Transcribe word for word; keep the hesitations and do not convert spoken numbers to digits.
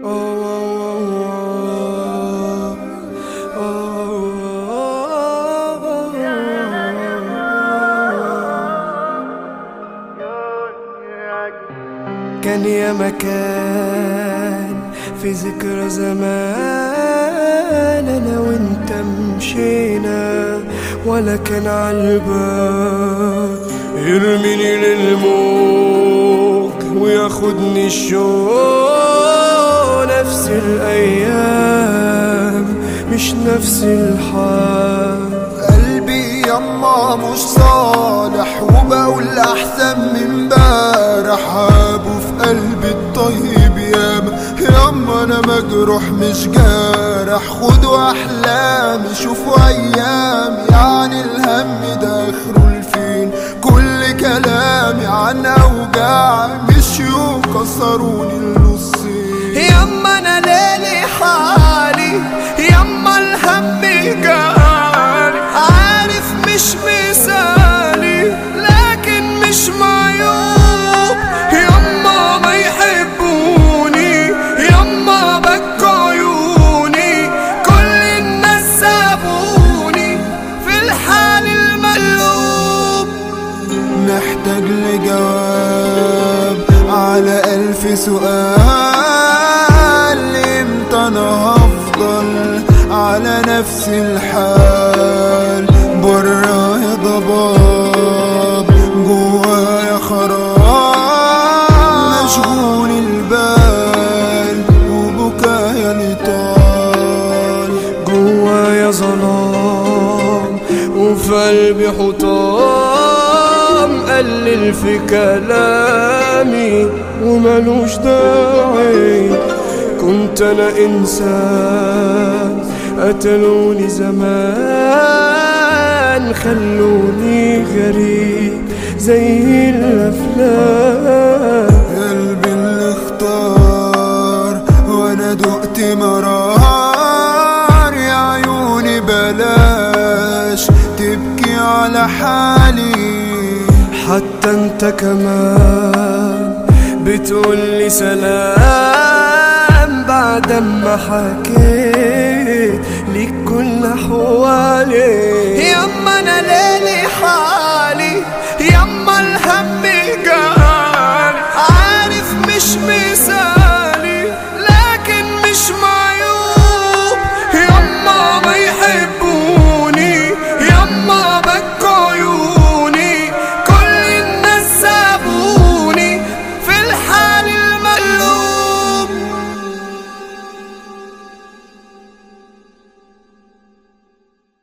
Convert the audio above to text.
كان يا مكان في ذكرى زمان انا وانت مشينا، ولا كان عالبال يرميني للموج وياخدني الشوق. نفس الايام مش نفس الحال. قلبي يما مش صالح وبقول احسن من امبارح. ابو في قلبي الطيب ياما يما انا مجروح مش جارح. خدوا احلامي شوفوا ايامي، يعني الهم ده اخره الفين. كل كلامي عن اوجاعي مشيوا كسروني النصين. يما انا ليلي حالي، يما الهم جاري. عارف مش مثالي لكن مش معيوب. يما ما يحبوني، يما بكوا عيوني. كل الناس سابوني في الحال المقلوب. محتاج لجواب على ألف سؤال. امتى انا هفضل على نفس الحال؟ برايا ضباب جوايا خراب. مشغول البال وبكايا لطال. جوايا ظلام وفي قلبي حطام. قلل في كلامي وملوش داعي. كنت انا انسان قتلوني زمان. خلوني غريب زي الافلام. قلبي اللي اختار وانا دقت مرار. يا عيوني بلاش تبكي على حالي. حتى انت كمان بتقولي سلام بعد ما حكيت ليك كل احوالي.